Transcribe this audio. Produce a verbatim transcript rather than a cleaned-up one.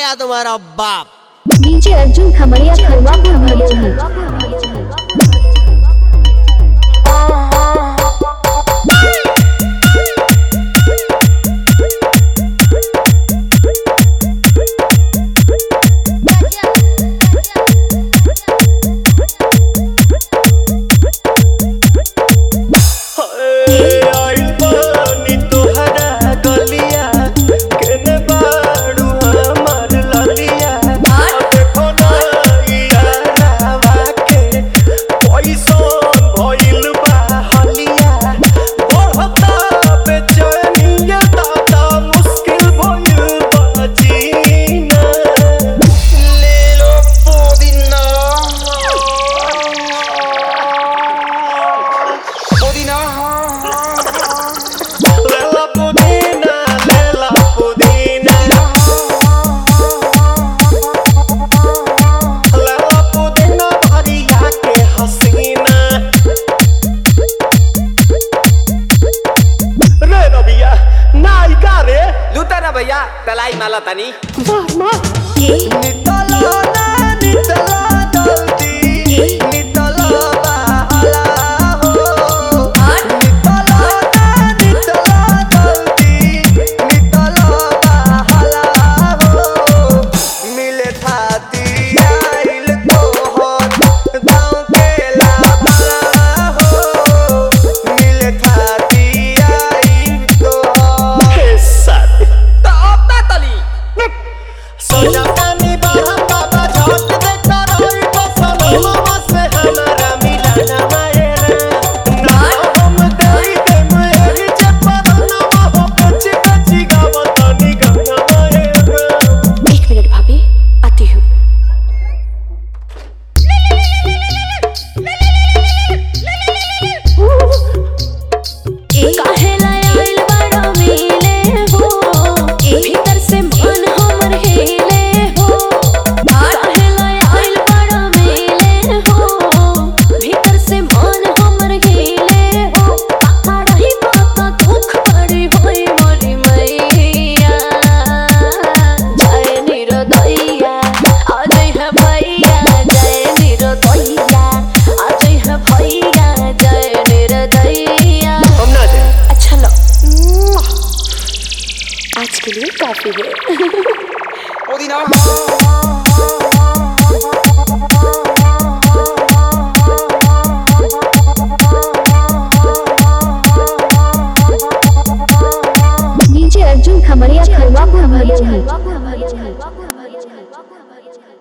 गया तुम्हारा बाप। डीजे अर्जुन खमरिया खरवा भदोही। भैया तलाई माला तनी नितलो ना नितलो जल्दी नितलो बहाला हो नितलो ना नितलो जल्दी नितलो बहाला हो मिले थाती आइल तोहर गाँव के लाभला हो मिले थाती आइल तोहर सोना पानी बाहा बाबा झोंक देता रोई बसल मामा से हमारा मिलाना मायरा ना हम तेरी देम एही जे परना हो कच्ची कच्ची गावतानी गंगा मायरा। एक मिनट भाभी आती हूँ। आज के लिए काफी है। डीजे अर्जुन खमरिया खरवा भदोही।